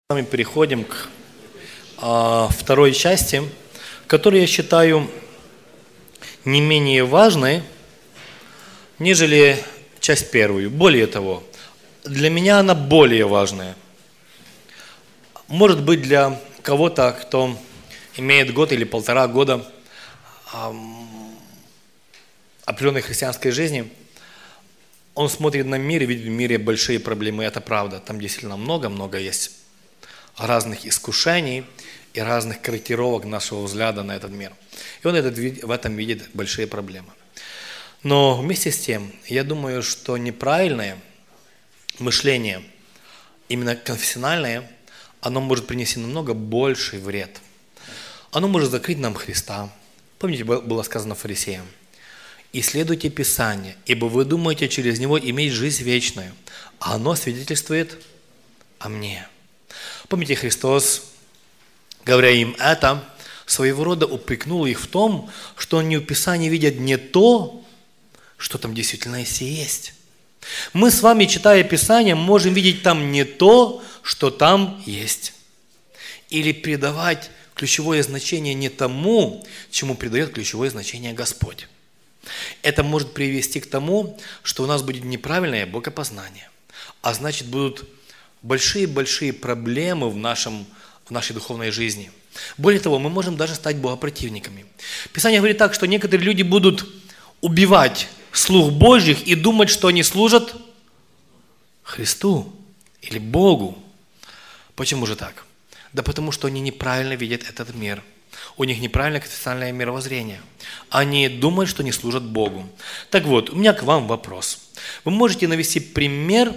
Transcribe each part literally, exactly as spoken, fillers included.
Мы с вами переходим к а, второй части, которую я считаю не менее важной, нежели часть первую. Более того, для меня она более важная. Может быть, для кого-то, кто имеет год или полтора года а, определенной христианской жизни, он смотрит на мир и видит в мире большие проблемы. Это правда. Там действительно много-много есть разных искушений и разных корректировок нашего взгляда на этот мир. И он этот, в этом видит большие проблемы. Но вместе с тем, я думаю, что неправильное мышление, именно конфессиональное, оно может принести намного больший вред. Оно может закрыть нам Христа. Помните, было сказано фарисеям: «Исследуйте Писание, ибо вы думаете через него иметь жизнь вечную, а оно свидетельствует о мне». Помните, Христос, говоря им это, своего рода упрекнул их в том, что они в Писании видят не то, что там действительно есть. Мы с вами, читая Писание, можем видеть там не то, что там есть. Или придавать ключевое значение не тому, чему придает ключевое значение Господь. Это может привести к тому, что у нас будет неправильное богопознание. А значит, будут большие-большие проблемы в, нашем, в нашей духовной жизни. Более того, мы можем даже стать богопротивниками. Писание говорит так, что некоторые люди будут убивать слуг Божьих и думать, что они служат Христу или Богу. Почему же так? Да потому что они неправильно видят этот мир. У них неправильное конфессиональное мировоззрение. Они думают, что не служат Богу. Так вот, у меня к вам вопрос. Вы можете навести пример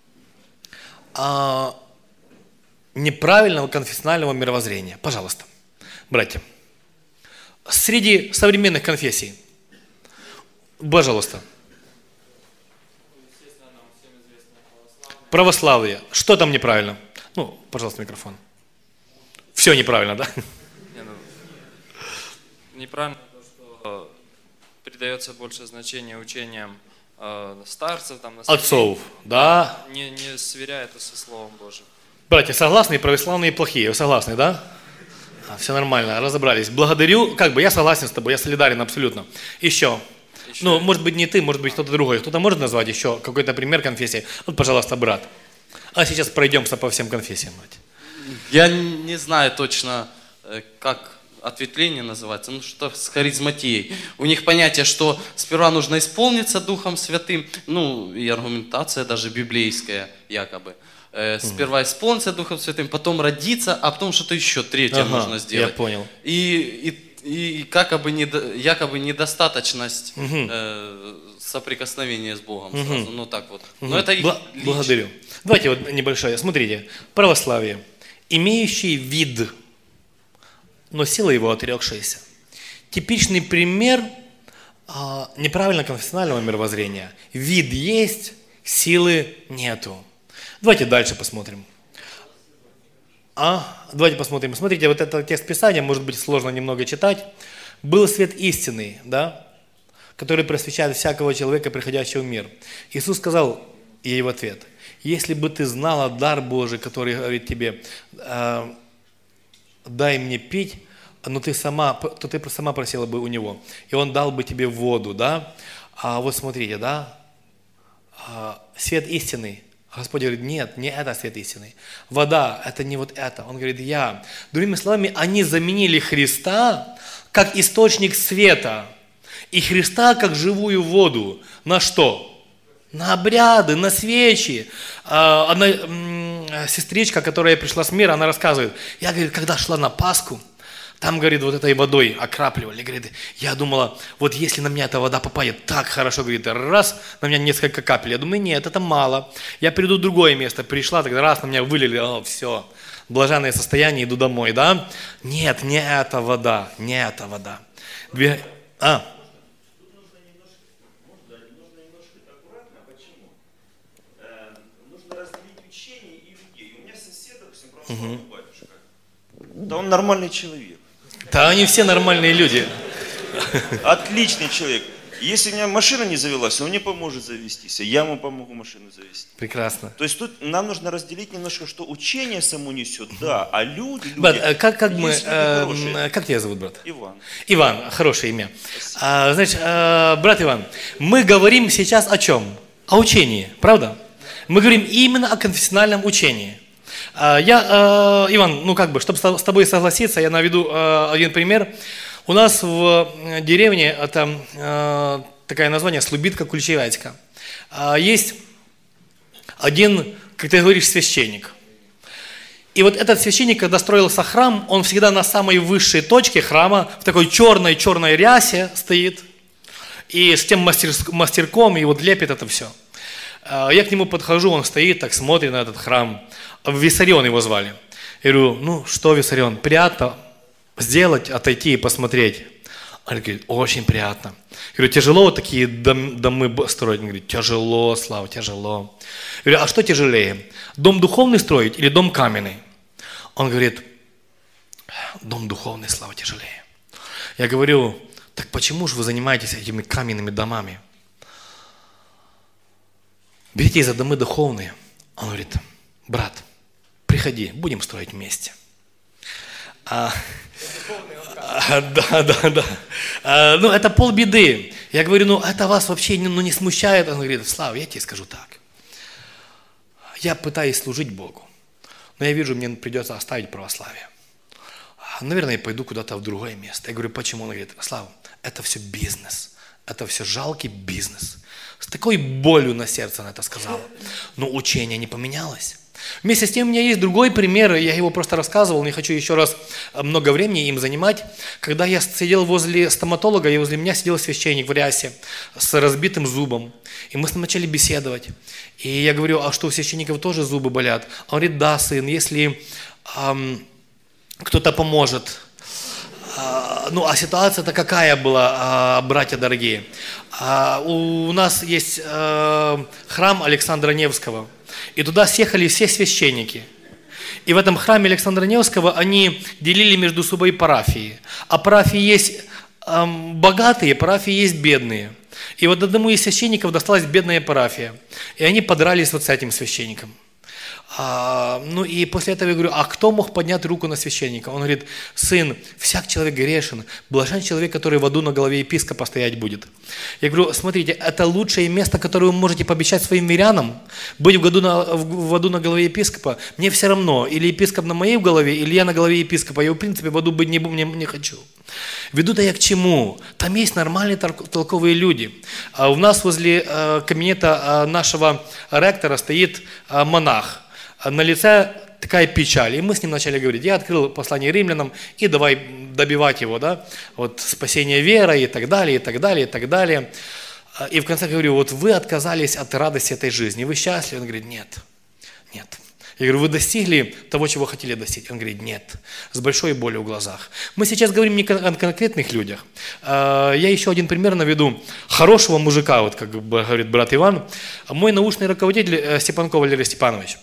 а, неправильного конфессионального мировоззрения? Пожалуйста, братья. Среди современных конфессий. Пожалуйста. Православие. Что там неправильно? Ну, пожалуйста, микрофон. Все неправильно, да? Не, ну, неправильно то, что придается больше значения учениям э, старцев, там, отцов, да? Не, не сверяя это со Словом Божьим. Братья, согласны? Православные плохие. Вы согласны, да? А, все нормально, разобрались. Благодарю. Как бы я согласен с тобой, я солидарен абсолютно. Еще. Еще. Ну, может быть, не ты, может быть, кто-то другой. Кто-то может назвать еще какой-то пример конфессии? Вот, пожалуйста, брат. А сейчас пройдемся по всем конфессиям. Я не знаю точно, как ответвление называется, ну что с харизматией. У них понятие, что сперва нужно исполниться Духом Святым, ну и аргументация даже библейская якобы. Сперва исполниться Духом Святым, потом родиться, а потом что-то еще третье ага, нужно сделать. Я понял. И, и, и якобы, недо, якобы недостаточность угу. э, соприкосновения с Богом угу. сразу, ну так вот. Угу. Но это их Бл- Благодарю. Давайте вот небольшое. Смотрите, православие. Имеющий вид, но сила его отрекшаяся. Типичный пример а, неправильно конфессионального мировоззрения. Вид есть, силы нету. Давайте дальше посмотрим. А, давайте посмотрим. Смотрите, вот этот текст Писания, может быть, сложно немного читать. «Был свет истинный, да, который просвещает всякого человека, приходящего в мир». Иисус сказал ей в ответ: «Если бы ты знала дар Божий, который говорит тебе, э, дай мне пить, но ты сама, то ты сама просила бы у него, и он дал бы тебе воду, да? А вот смотрите, да, а, свет истинный». Господь говорит: нет, не это свет истинный. Вода, это не вот это. Он говорит: я. Другими словами, они заменили Христа как источник света и Христа как живую воду. На что? На обряды, на свечи. Одна сестричка, которая пришла с мира, она рассказывает: я, говорит, когда шла на Пасху, там, говорит, вот этой водой окрапливали. Говорит, я думала, вот если на меня эта вода попадет так хорошо, говорит, раз, на меня несколько капель. Я думаю, нет, это мало. Я приду в другое место. Пришла, тогда раз на меня вылили, о, все, блаженное состояние, иду домой, да? Нет, не эта вода, не эта вода. Две... А. Угу. Да он нормальный человек. Да они все нормальные люди. Отличный человек. Если у меня машина не завелась, он мне поможет завестись, а я ему помогу машину завести. Прекрасно. То есть тут нам нужно разделить немножко, что учение само несет, да, а люди, люди Брат, э, как, как мы, есть люди э, хорошие. как тебя зовут, брат? Иван. Иван, хорошее имя. А, значит, э, брат Иван, мы говорим сейчас о чем? О учении, правда? Мы говорим именно о конфессиональном учении. А, я, э, Иван, ну как бы, чтобы с тобой согласиться, я наведу э, один пример. У нас в деревне, это э, такое название, Слубитка-Кульчевятька, э, есть один, как ты говоришь, священник. И вот этот священник, когда строился храм, он всегда на самой высшей точке храма, в такой черной-черной рясе стоит, и с тем мастер, мастерком, и вот лепит это все. Э, я к нему подхожу, он стоит, так смотрит на этот храм. Виссарион его звали. Я говорю, ну что, Виссарион, приятно сделать, отойти и посмотреть. Он говорит, очень приятно. Я говорю, тяжело вот такие дом, домы строить? Он говорит, тяжело, Слава, тяжело. Я говорю, а что тяжелее? Дом духовный строить или дом каменный? Он говорит, дом духовный, Слава, тяжелее. Я говорю, так почему же вы занимаетесь этими каменными домами? Берите за домы духовные. Он говорит, брат, приходи, будем строить вместе. А, а, да, да, да. А, ну, это полбеды. Я говорю, ну, это вас вообще ну, не смущает? Он говорит, Слава, я тебе скажу так. Я пытаюсь служить Богу, но я вижу, мне придется оставить православие. Наверное, я пойду куда-то в другое место. Я говорю, почему? Он говорит, Слава, это все бизнес. Это все жалкий бизнес. С такой болью на сердце он это сказал. Но учение не поменялось. Вместе с тем у меня есть другой пример, я его просто рассказывал, не хочу еще раз много времени им занимать. Когда я сидел возле стоматолога, и возле меня сидел священник в рясе с разбитым зубом. И мы с ним начали беседовать. И я говорю, а что, у священников тоже зубы болят? Он говорит, да, сын, если эм, кто-то поможет. Э, ну, а ситуация-то какая была, э, братья дорогие? Э, у нас есть э, храм Александра Невского. И туда съехали все священники. И в этом храме Александра Невского они делили между собой парафии. А парафии есть эм, богатые, парафии есть бедные. И вот одному из священников досталась бедная парафия. И они подрались вот с этим священником. А, ну и после этого я говорю, а кто мог поднять руку на священника? Он говорит, сын, всяк человек грешен, блажен человек, который в аду на голове епископа стоять будет. Я говорю, смотрите, это лучшее место, которое вы можете пообещать своим мирянам, быть в, году на, в, в аду на голове епископа. Мне все равно, или епископ на моей голове, или я на голове епископа. Я в принципе в аду быть не, не, не хочу. Веду-то я к чему? Там есть нормальные толковые люди. А у нас возле э, кабинета э, нашего ректора стоит э, монах. На лице такая печаль. И мы с ним начали говорить. Я открыл послание римлянам и давай добивать его, да, вот спасение верой и так далее, и так далее, и так далее. И в конце говорю, вот вы отказались от радости этой жизни, вы счастливы? Он говорит, нет, нет. Я говорю, вы достигли того, чего хотели достичь? Он говорит, нет, с большой болью в глазах. Мы сейчас говорим не о конкретных людях. Я еще один пример наведу. Хорошего мужика, вот как говорит брат Иван. Мой научный руководитель Степанков Валерий Степанович.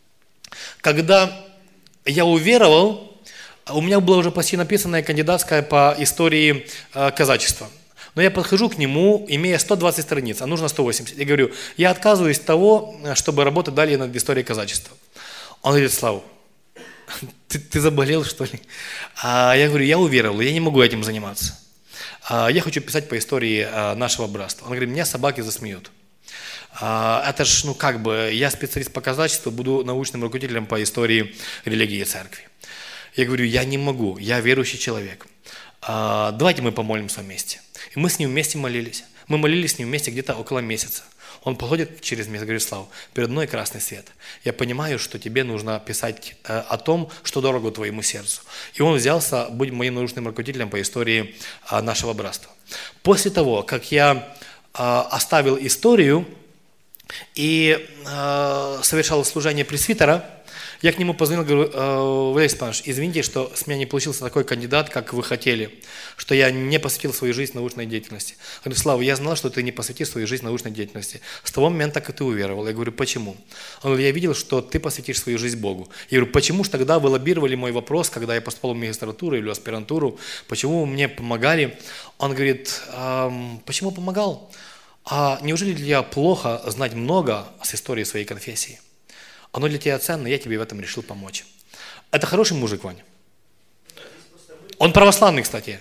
Когда я уверовал, у меня была уже почти написанная кандидатская по истории э, казачества. Но я подхожу к нему, имея сто двадцать страниц, а нужно сто восемьдесят. Я говорю, я отказываюсь от того, чтобы работать далее над историей казачества. Он говорит, Слава, ты, ты заболел, что ли? А я говорю, я уверовал, я не могу этим заниматься. А я хочу писать по истории а, нашего братства. Он говорит, меня собаки засмеют. Это ж, ну как бы, я специалист по казачеству, буду научным руководителем по истории религии и церкви. Я говорю, я не могу, я верующий человек. Давайте мы помолимся вместе. И мы с ним вместе молились. Мы молились с ним вместе где-то около месяца. Он подходит через месяц, говорит, Слава, передо мной красный свет. Я понимаю, что тебе нужно писать о том, что дорого твоему сердцу. И он взялся быть моим научным руководителем по истории нашего братства. После того, как я оставил историю, и э, совершал служение пресвитера, Я к нему позвонил, говорю: э, Валерий Степанович, извините, что с меня не получился такой кандидат, как вы хотели, что я не посвятил свою жизнь научной деятельности. Я говорю: Слава, я знал, что ты не посвятишь свою жизнь научной деятельности. С того момента, как ты уверовал. Я говорю: почему? Он говорит: я видел, что ты посвятишь свою жизнь Богу. Я говорю: почему же тогда вы лоббировали мой вопрос, когда я поступал в магистратуру или в аспирантуру? Почему вы мне помогали? Он говорит: эм, почему помогал? А неужели для тебя плохо знать много с истории своей конфессии? Оно для тебя ценно, я тебе в этом решил помочь. Это хороший мужик, Ваня. Он православный, кстати.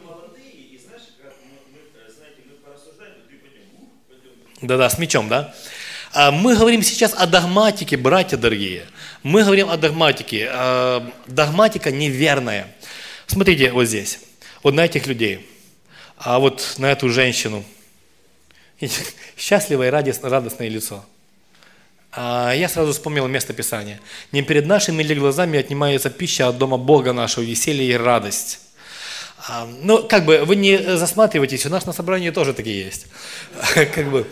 Да-да, с мечом, да? Мы говорим сейчас о догматике, братья дорогие. Мы говорим о догматике. Догматика неверная. Смотрите вот здесь, вот на этих людей, а вот на эту женщину. Счастливое и радостное лицо. Я сразу вспомнил место Писания. «Не перед нашими ли глазами отнимается пища от дома Бога нашего, веселье и радость». Ну, как бы, вы не засматривайтесь, у нас на собрании тоже такие есть. Как бы,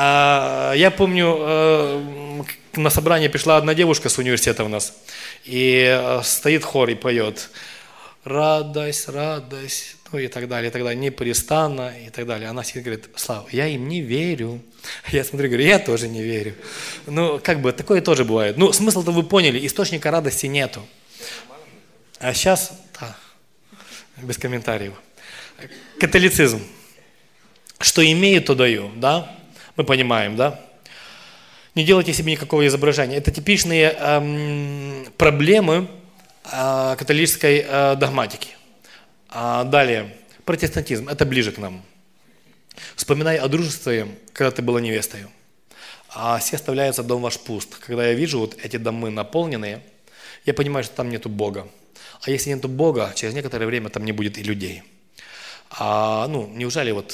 я помню, на собрание пришла одна девушка с университета у нас, и стоит хор и поет: «Радость, радость», ну и так далее, и так далее, непрестанно, и так далее. Она сидит и говорит: Слава, я им не верю. Я смотрю, говорю: я тоже не верю. Ну, как бы, такое тоже бывает. Ну, смысл-то вы поняли, источника радости нету. А сейчас, да, без комментариев. Католицизм. Что имею, то даю, да? Мы понимаем, да? Не делайте себе никакого изображения. Это типичные эм, проблемы э, католической э, догматики. А далее, протестантизм, это ближе к нам. Вспоминай о дружестве, когда ты была невестой. А все оставляется дом ваш пуст. Когда я вижу вот эти домы наполненные, я понимаю, что там нету Бога. А если нету Бога, через некоторое время там не будет и людей. А, ну, неужели вот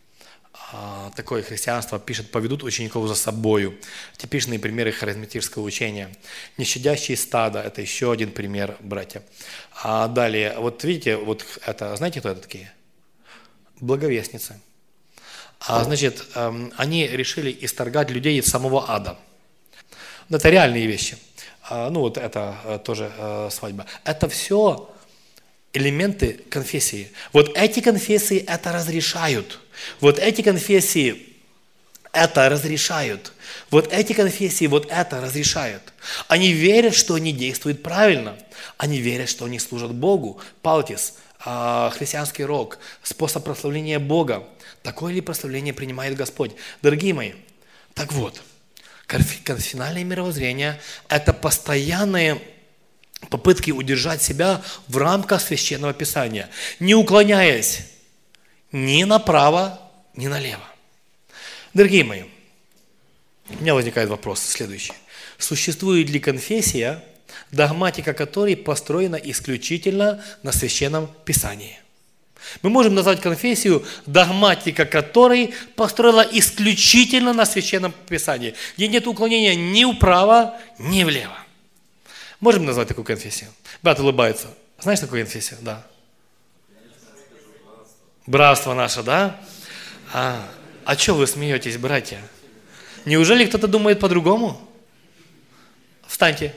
а, такое христианство пишет: поведут учеников за собою. Типичные примеры харизматического учения. Нещадящие стада, это еще один пример, братья. А далее, вот видите, вот это, знаете, кто это такие? Благовестницы. А, значит, эм, они решили исторгать людей из самого ада. Это реальные вещи. А, ну вот это а, тоже а, свадьба. Это все элементы конфессии. Вот эти конфессии это разрешают. Вот эти конфессии это разрешают. Вот эти конфессии вот это разрешают. Они верят, что они действуют правильно. Они верят, что они служат Богу. Палтис, а, христианский рок, способ прославления Бога. Такое ли прославление принимает Господь? Дорогие мои, так вот, конфессиональное мировоззрение – это постоянные попытки удержать себя в рамках Священного Писания, не уклоняясь ни направо, ни налево. Дорогие мои, у меня возникает вопрос следующий. Существует ли конфессия, догматика которой построена исключительно на Священном Писании? Мы можем назвать конфессию, догматика которой построена исключительно на Священном Писании, где нет уклонения ни вправо, ни влево. Можем назвать такую конфессию? Брат улыбается. Знаешь такую конфессию? Да. Братство наше, да? А, а что вы смеетесь, братья? Неужели кто-то думает по-другому? Встаньте.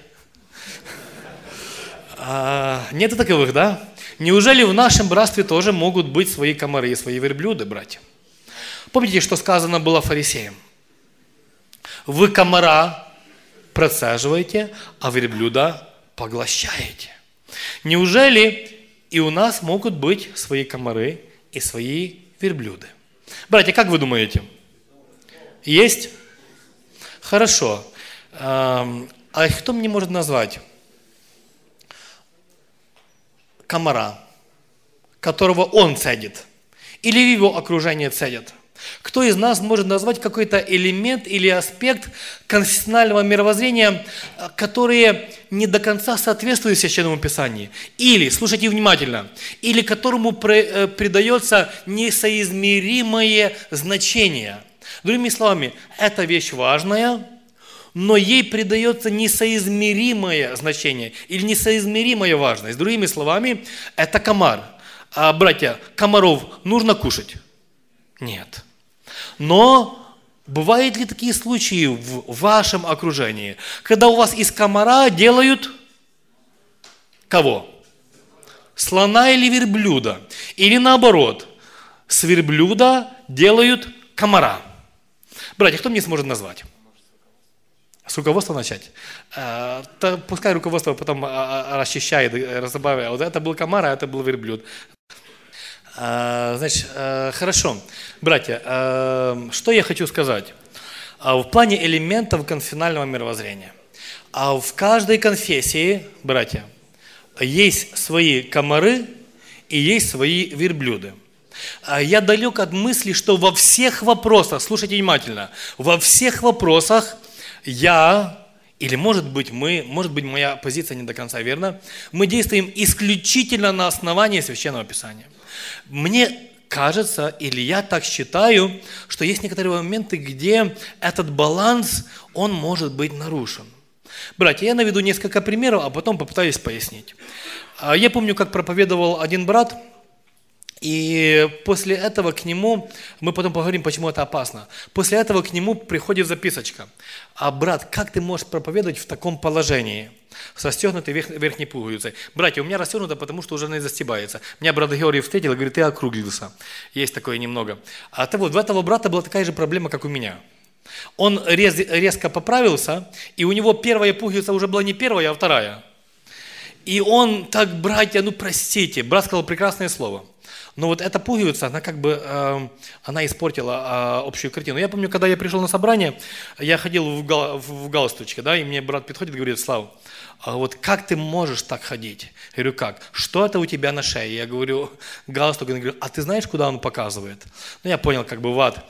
А, нету таковых, да? Неужели в нашем братстве тоже могут быть свои комары и свои верблюды, братья? Помните, что сказано было фарисеям? Вы комара процеживаете, а верблюда поглощаете. Неужели и у нас могут быть свои комары и свои верблюды? Братья, как вы думаете? Есть? Хорошо. А кто мне может назвать комара, которого он цедит, или в его окружении цедят? Кто из нас может назвать какой-то элемент или аспект конфессионального мировоззрения, которые не до конца соответствуют Священному Писанию? Или, слушайте внимательно, или которому придается несоизмеримое значение? Другими словами, эта вещь важная, но ей придается несоизмеримое значение или несоизмеримая важность. Другими словами, это комар. А, братья, комаров нужно кушать? Нет. Но бывают ли такие случаи в вашем окружении, когда у вас из комара делают кого? Слона или верблюда? Или наоборот, с верблюда делают комара? Братья, кто мне сможет назвать? С руководства начать? А, то пускай руководство потом а, расчищает, разбавляет. Вот это был комар, а это был верблюд. А, значит, а, хорошо. Братья, а, что я хочу сказать? А, в плане элементов конфессионального мировоззрения. А в каждой конфессии, братья, есть свои комары и есть свои верблюды. А, я далек от мысли, что во всех вопросах, слушайте внимательно, во всех вопросах я, или может быть мы, может быть моя позиция не до конца верна, мы действуем исключительно на основании Священного Писания. Мне кажется, или я так считаю, что есть некоторые моменты, где этот баланс, он может быть нарушен. Братья, я наведу несколько примеров, а потом попытаюсь пояснить. Я помню, как проповедовал один брат, и после этого к нему, мы потом поговорим, почему это опасно, после этого к нему приходит записочка. А брат, как ты можешь проповедовать в таком положении? С расстегнутой верх, верхней пуговицей. Братья, у меня расстегнуто, потому что уже не застебается. Меня брат Георгий встретил и говорит, ты округлился. Есть такое немного. А то вот, у этого брата была такая же проблема, как у меня. Он рез, резко поправился, и у него первая пуговица уже была не первая, а вторая. И он так, братья, ну простите, брат сказал прекрасное слово. Но вот эта пуговица, она как бы, э, она испортила э, общую картину. Я помню, когда я пришел на собрание, я ходил в, гал, в галстучке, да, и мне брат подходит и говорит, Слав, а вот как ты можешь так ходить? Я говорю, как? Что это у тебя на шее? Я говорю, галстук. Я говорю, а ты знаешь, куда он показывает? Ну, я понял, как бы в ад.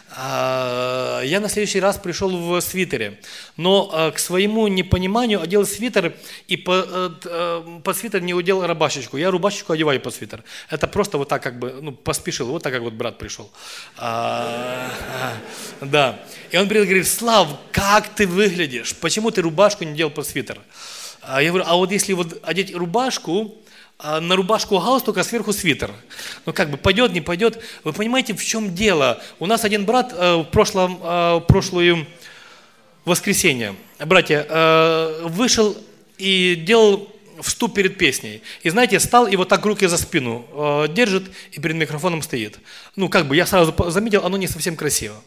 А, я на следующий раз пришел в свитере, но а, к своему непониманию одел свитер и по, а, под свитер не одел рубашечку. Я рубашечку одеваю под свитер. Это просто вот так как бы, ну, поспешил, вот так как вот брат пришел. А, а, да. И он говорит, Слав, как ты выглядишь? Почему ты рубашку не делал под свитер? А я говорю, а вот если вот одеть рубашку, на рубашку галстук, а сверху свитер. Ну как бы пойдет, не пойдет. Вы понимаете, в чем дело? У нас один брат в прошлом, в прошлое воскресенье, братья, вышел и делал вступ перед песней. И знаете, стал и вот так руки за спину держит и перед микрофоном стоит. Ну как бы я сразу заметил, оно не совсем красиво.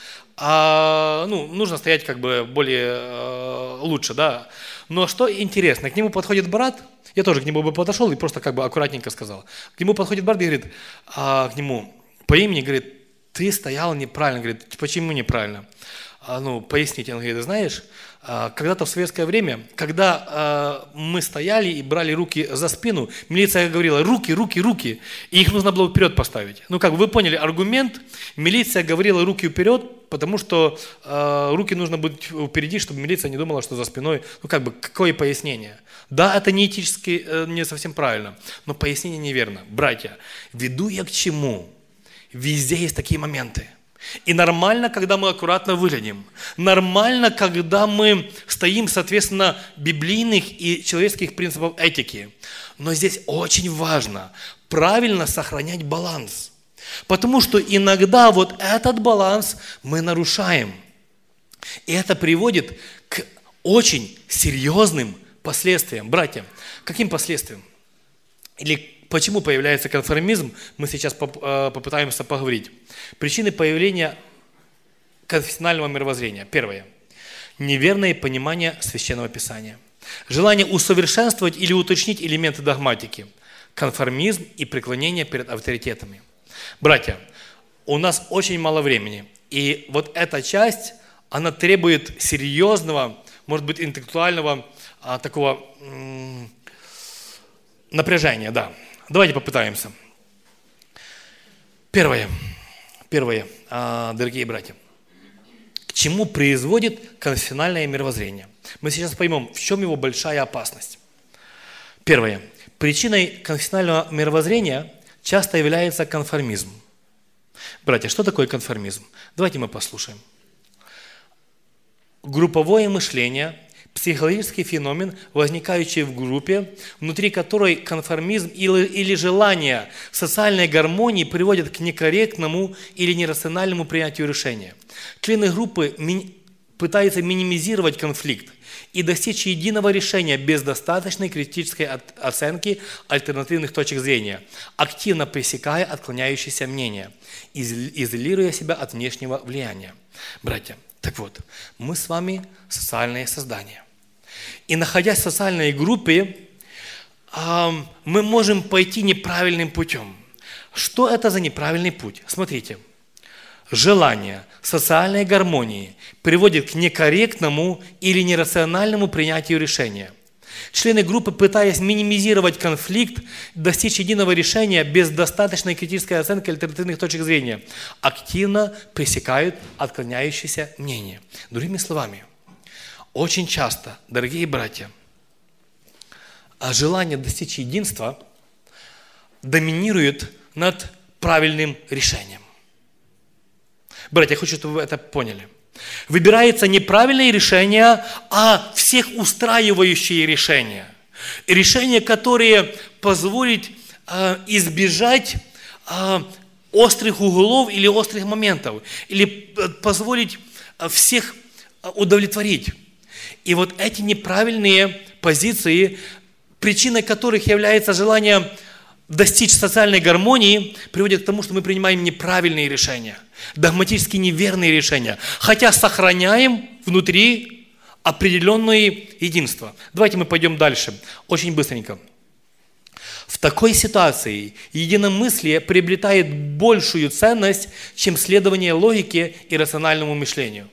А, ну, нужно стоять как бы более лучше, да. Но что интересно, к нему подходит брат, я тоже к нему бы подошел и просто как бы аккуратненько сказал. К нему подходит брат и говорит, а, к нему по имени, говорит, ты стоял неправильно. Говорит, почему неправильно? А, ну, поясните. Он говорит, знаешь, а, когда-то в советское время, когда а, мы стояли и брали руки за спину, милиция говорила, руки, руки, руки, и их нужно было вперед поставить. Ну, как бы вы поняли аргумент, милиция говорила руки вперед, потому что э, руки нужно быть впереди, чтобы милиция не думала, что за спиной. Ну как бы, какое пояснение? Да, это не этически, э, не совсем правильно, но пояснение неверно. Братья, веду я к чему? Везде есть такие моменты. И нормально, когда мы аккуратно выглядим. Нормально, когда мы стоим, соответственно, библейных и человеческих принципов этики. Но здесь очень важно правильно сохранять баланс. Потому что иногда вот этот баланс мы нарушаем. И это приводит к очень серьезным последствиям. Братья, каким последствиям? Или почему появляется конформизм, мы сейчас попытаемся поговорить. Причины появления конфессионального мировоззрения. Первое. Неверное понимание Священного Писания. Желание усовершенствовать или уточнить элементы догматики. Конформизм и преклонение перед авторитетами. Братья, у нас очень мало времени, и вот эта часть, она требует серьезного, может быть, интеллектуального а, такого м- напряжения, да. Давайте попытаемся. Первое, первое, а, дорогие братья, к чему производит конфессиональное мировоззрение? Мы сейчас поймем, в чем его большая опасность. Первое, причиной конфессионального мировоззрения часто является конформизм. Братья, что такое конформизм? Давайте мы послушаем. Групповое мышление, психологический феномен, возникающий в группе, внутри которой конформизм или, или желание социальной гармонии приводят к некорректному или нерациональному принятию решения. Члены группы ми- пытаются минимизировать конфликт и достичь единого решения без достаточной критической от- оценки альтернативных точек зрения, активно пресекая отклоняющиеся мнения, из- изолируя себя от внешнего влияния. Братья, так вот, мы с вами социальные создания. И находясь в социальной группе, мы можем пойти неправильным путем. Что это за неправильный путь? Смотрите. Желание социальной гармонии приводит к некорректному или нерациональному принятию решения. Члены группы, пытаясь минимизировать конфликт, достичь единого решения без достаточной критической оценки альтернативных точек зрения, активно пресекают отклоняющиеся мнения. Другими словами, очень часто, дорогие братья, желание достичь единства доминирует над правильным решением. Братья, я хочу, чтобы вы это поняли. Выбирается неправильное решение, а всех устраивающие решения. Решения, которые позволят э, избежать э, острых углов или острых моментов, или позволить всех удовлетворить. И вот эти неправильные позиции, причиной которых является желание достичь социальной гармонии, приводит к тому, что мы принимаем неправильные решения, догматически неверные решения, хотя сохраняем внутри определенное единство. Давайте мы пойдем дальше, очень быстренько. В такой ситуации единомыслие приобретает большую ценность, чем следование логике и рациональному мышлению.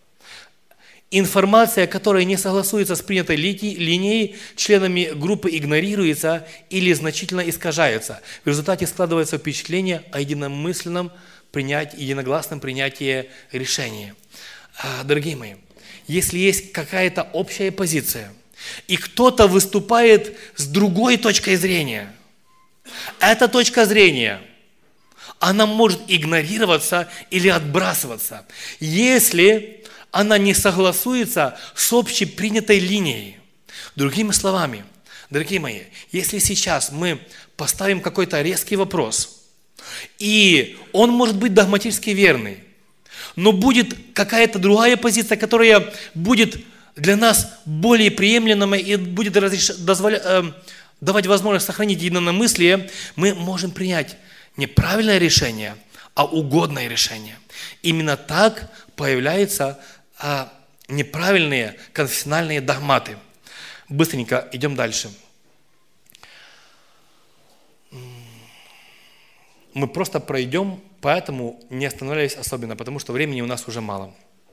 Информация, которая не согласуется с принятой линией, членами группы игнорируется или значительно искажается. В результате складывается впечатление о единомысленном принятии, единогласном принятии решения. Дорогие мои, если есть какая-то общая позиция, и кто-то выступает с другой точкой зрения, эта точка зрения, она может игнорироваться или отбрасываться, если она не согласуется с общепринятой линией. Другими словами, дорогие мои, если сейчас мы поставим какой-то резкий вопрос, и он может быть догматически верный, но будет какая-то другая позиция, которая будет для нас более приемлемой и будет разреш... дозволя... э, давать возможность сохранить единомыслие, мы можем принять не правильное решение, а угодное решение. Именно так появляются а, неправильные конфессиональные догматы. Быстренько идем дальше. Мы просто пройдем, поэтому не останавливаясь особенно, потому что времени у нас уже мало.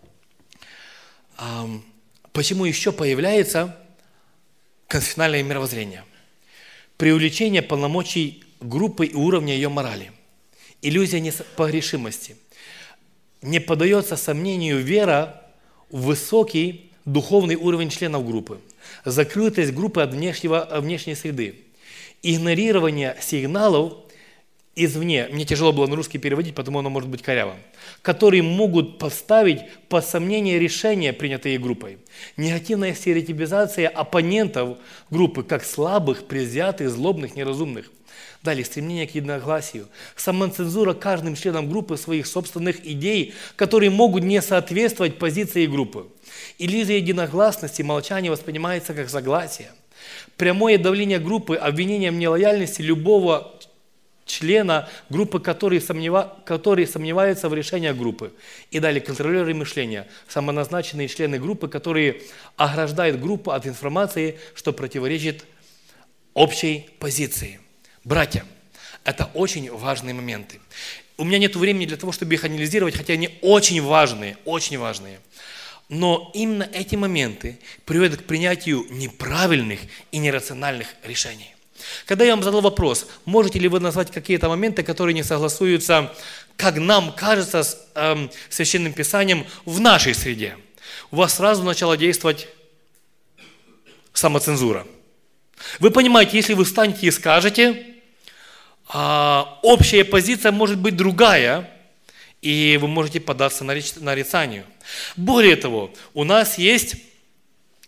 А, почему еще появляется конфессиональное мировоззрение? Преувеличение полномочий группы и уровня ее морали. Иллюзия непогрешимости. Не поддается сомнению вера в высокий духовный уровень членов группы. Закрытость группы от внешнего, внешней среды. Игнорирование сигналов извне, мне тяжело было на русский переводить, потому оно может быть коряво, которые могут поставить под сомнение решения, принятые группой. Негативная стереотипизация оппонентов группы, как слабых, предвзятых, злобных, неразумных. Далее, стремление к единогласию. Самоцензура каждым членом группы своих собственных идей, которые могут не соответствовать позиции группы. Иллюзия единогласности, молчание воспринимается как согласие. Прямое давление группы, обвинение в нелояльности любого члена группы, который, сомнева... который сомневается в решениях группы. И далее, контролеры мышления, самоназначенные члены группы, которые ограждают группу от информации, что противоречит общей позиции. Братья, это очень важные моменты. У меня нет времени для того, чтобы их анализировать, хотя они очень важные, очень важные. Но именно эти моменты приводят к принятию неправильных и нерациональных решений. Когда я вам задал вопрос, можете ли вы назвать какие-то моменты, которые не согласуются, как нам кажется, с э, Священным Писанием в нашей среде, у вас сразу начала действовать самоцензура. Вы понимаете, если вы встанете и скажете, а, общая позиция может быть другая, и вы можете податься на нарицанию. Более того, у нас есть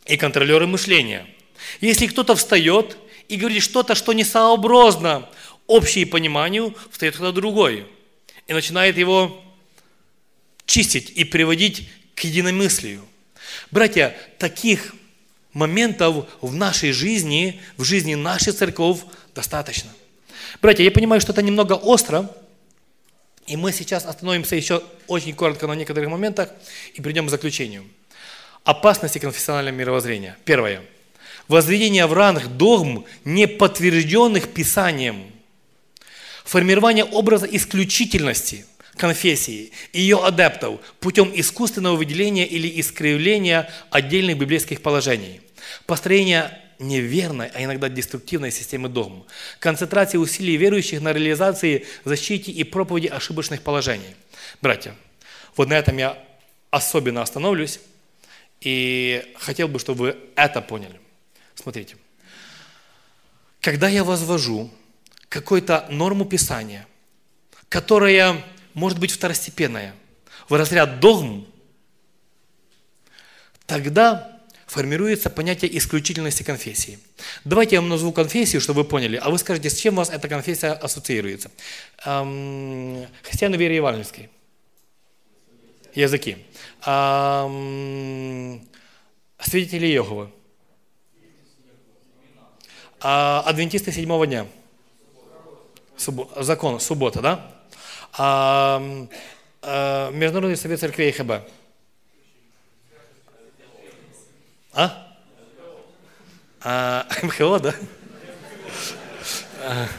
и контролеры мышления. Если кто-то встает и говорит что-то, что не сообразно общему пониманию, встает кто-то другой и начинает его чистить и приводить к единомыслию. Братья, таких моментов в нашей жизни, в жизни наших церквей достаточно. Братья, я понимаю, что это немного остро, и мы сейчас остановимся еще очень коротко на некоторых моментах и придем к заключению. Опасности конфессионального мировоззрения. Первое. Возведение в ранг догм, не подтвержденных Писанием. Формирование образа исключительности конфессии и ее адептов путем искусственного выделения или искривления отдельных библейских положений. Построение неверной, а иногда деструктивной системы догм. Концентрация усилий верующих на реализации, защите и проповеди ошибочных положений. Братья, вот на этом я особенно остановлюсь и хотел бы, чтобы вы это поняли. Смотрите, когда я возвожу какую-то норму Писания, которая может быть второстепенная, в разряд догм, тогда формируется понятие исключительности конфессии. Давайте я вам назову конфессию, чтобы вы поняли, а вы скажете, с чем у вас эта конфессия ассоциируется. Эм, христиане веры евангельской. Языки. Эм, свидетели Иеговы. А, адвентисты седьмого дня. Суббо, закон, суббота, да? А, а, Международный совет церквей ХБ. А? а МХО, да? А,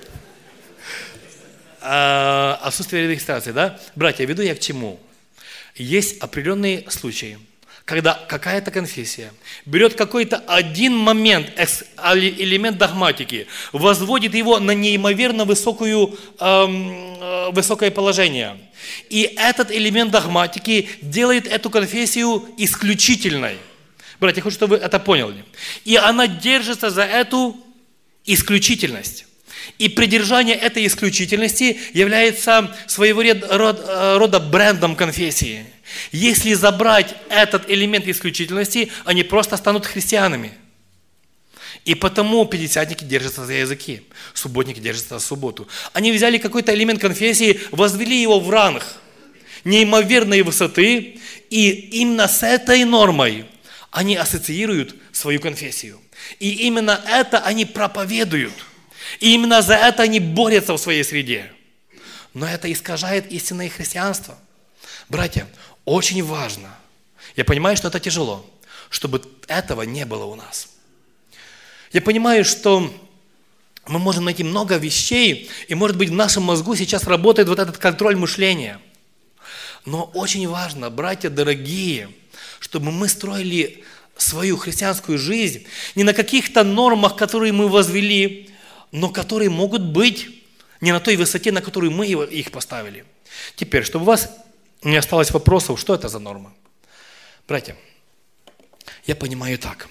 а, отсутствие регистрации, да? Братья, веду я к чему? Есть определенные случаи, когда какая-то конфессия берет какой-то один момент, элемент догматики, возводит его на неимоверно высокую, эм, высокое положение. И этот элемент догматики делает эту конфессию исключительной. Братья, я хочу, чтобы вы это поняли. И она держится за эту исключительность. И придержание этой исключительности является своего рода, рода брендом конфессии. Если забрать этот элемент исключительности, они просто станут христианами. И потому пятидесятники держатся за языки, субботники держатся за субботу. Они взяли какой-то элемент конфессии, возвели его в ранг неимоверной высоты, и именно с этой нормой они ассоциируют свою конфессию. И именно это они проповедуют. И именно за это они борются в своей среде. Но это искажает истинное христианство. Братья, очень важно, я понимаю, что это тяжело, чтобы этого не было у нас. Я понимаю, что мы можем найти много вещей, и, может быть, в нашем мозгу сейчас работает вот этот контроль мышления. Но очень важно, братья дорогие, чтобы мы строили свою христианскую жизнь не на каких-то нормах, которые мы возвели, но которые могут быть не на той высоте, на которую мы их поставили. Теперь, чтобы у вас не осталось вопросов, что это за норма. Братья, я понимаю так.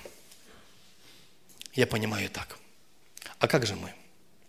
Я понимаю так. А как же мы?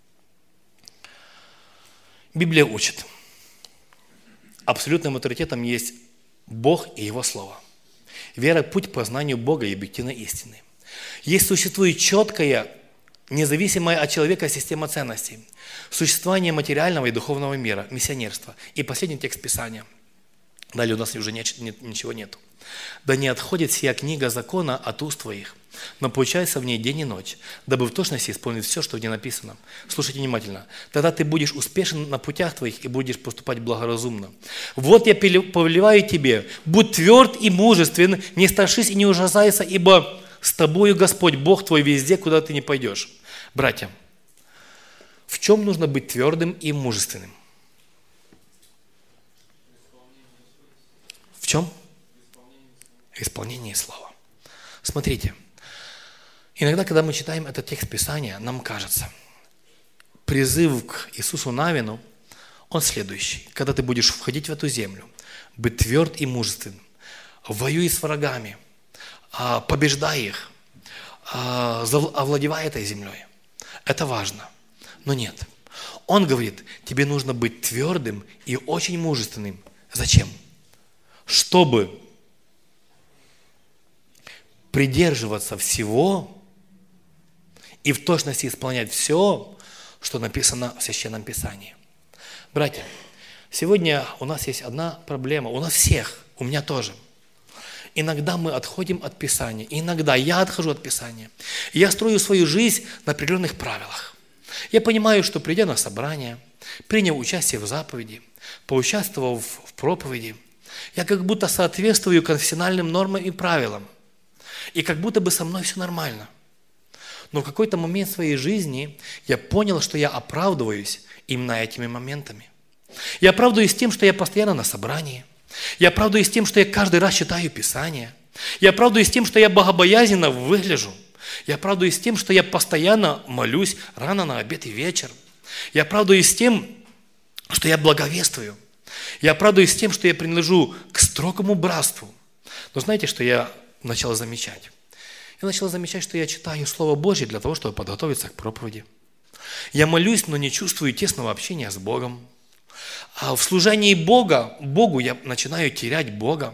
Библия учит. Абсолютным авторитетом есть Бог и Его Слово. Вера – путь к познанию Бога и объективной истины. Есть существует четкая, независимая от человека система ценностей, существование материального и духовного мира, миссионерство. И последний текст Писания. Далее у нас уже ничего нет. «Да не отходит сия книга закона от уст твоих, но получается в ней день и ночь, дабы в точности исполнить все, что в ней написано». Слушайте внимательно. «Тогда ты будешь успешен на путях твоих и будешь поступать благоразумно. Вот я повелеваю тебе, будь тверд и мужествен, не страшись и не ужасайся, ибо с тобою Господь Бог твой везде, куда ты не пойдешь». Братья, в чем нужно быть твердым и мужественным? В чем? В исполнении слова. Смотрите, иногда, когда мы читаем этот текст Писания, нам кажется, призыв к Иисусу Навину, он следующий. Когда ты будешь входить в эту землю, быть тверд и мужествен, воюй с врагами, побеждай их, овладевай этой землей. Это важно. Но нет. Он говорит, тебе нужно быть твердым и очень мужественным. Зачем? Чтобы придерживаться всего и в точности исполнять все, что написано в Священном Писании. Братья, сегодня у нас есть одна проблема, у нас всех, у меня тоже. Иногда мы отходим от Писания, иногда я отхожу от Писания. И я строю свою жизнь на определенных правилах. Я понимаю, что придя на собрание, приняв участие в заповеди, поучаствовав в проповеди, я как будто соответствую конфессиональным нормам и правилам. И как будто бы со мной все нормально. Но в какой-то момент своей жизни я понял, что я оправдываюсь именно этими моментами. Я оправдываюсь тем, что я постоянно на собрании. Я оправдываюсь тем, что я каждый раз читаю Писание. Я оправдываюсь тем, что я богобоязненно выгляжу. Я оправдываюсь тем, что я постоянно молюсь рано на обед и вечер. Я оправдываюсь тем, что я благовествую. Я оправдываюсь тем, что я принадлежу к строгому братству. Но знаете, что я начал замечать? Я начал замечать, что я читаю Слово Божье для того, чтобы подготовиться к проповеди. Я молюсь, но не чувствую тесного общения с Богом. А в служении Бога, Богу я начинаю терять Бога.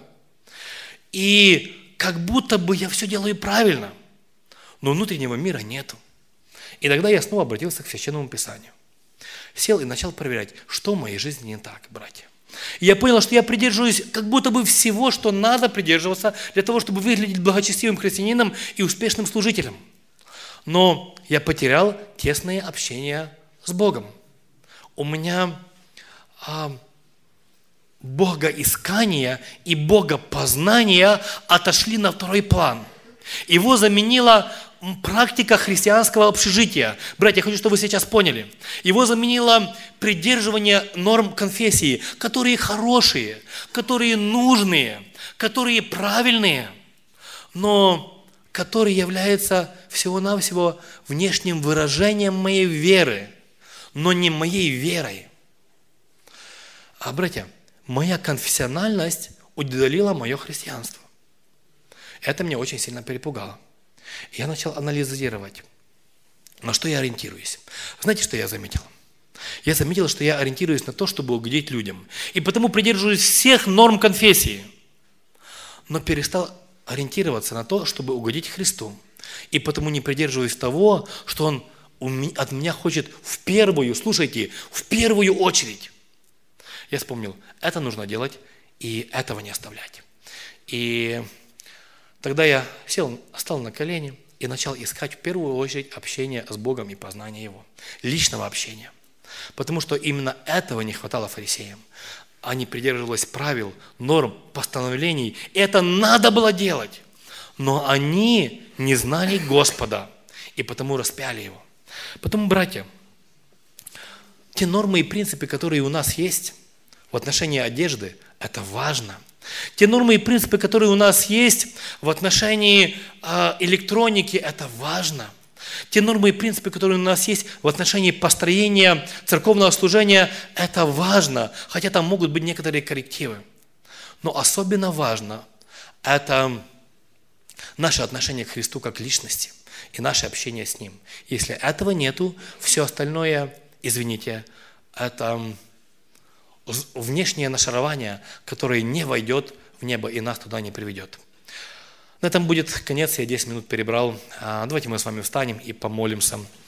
И как будто бы я все делаю правильно, но внутреннего мира нету. И тогда я снова обратился к Священному Писанию. Сел и начал проверять, что в моей жизни не так, братья. И я понял, что я придерживаюсь как будто бы всего, что надо придерживаться для того, чтобы выглядеть благочестивым христианином и успешным служителем. Но я потерял тесное общение с Богом. У меня а, богоискание и богопознание отошли на второй план. Его заменила практика христианского общежития. Братья, я хочу, чтобы вы сейчас поняли. Его заменило придерживание норм конфессии, которые хорошие, которые нужные, которые правильные, но которые являются всего-навсего внешним выражением моей веры, но не моей верой. А, братья, моя конфессиональность удалила мое христианство. Это меня очень сильно перепугало. Я начал анализировать, на что я ориентируюсь. Знаете, что я заметил? Я заметил, что я ориентируюсь на то, чтобы угодить людям. И потому придерживаюсь всех норм конфессии. Но перестал ориентироваться на то, чтобы угодить Христу. И потому не придерживаюсь того, что Он от меня хочет в первую, слушайте, в первую очередь. Я вспомнил, это нужно делать, и этого не оставлять. И тогда я сел, стал на колени и начал искать в первую очередь общение с Богом и познание Его. Личного общения. Потому что именно этого не хватало фарисеям. Они придерживались правил, норм, постановлений. И это надо было делать. Но они не знали Господа. И потому распяли Его. Потому, братья, те нормы и принципы, которые у нас есть в отношении одежды, это важно. Те нормы и принципы, которые у нас есть в отношении э, электроники, это важно. Те нормы и принципы, которые у нас есть в отношении построения церковного служения, это важно, хотя там могут быть некоторые коррективы. Но особенно важно это наше отношение к Христу как личности и наше общение с Ним. Если этого нету, все остальное, извините, это внешнее нашарование, которое не войдет в небо и нас туда не приведет. На этом будет конец, я десять минут перебрал. Давайте мы с вами встанем и помолимся.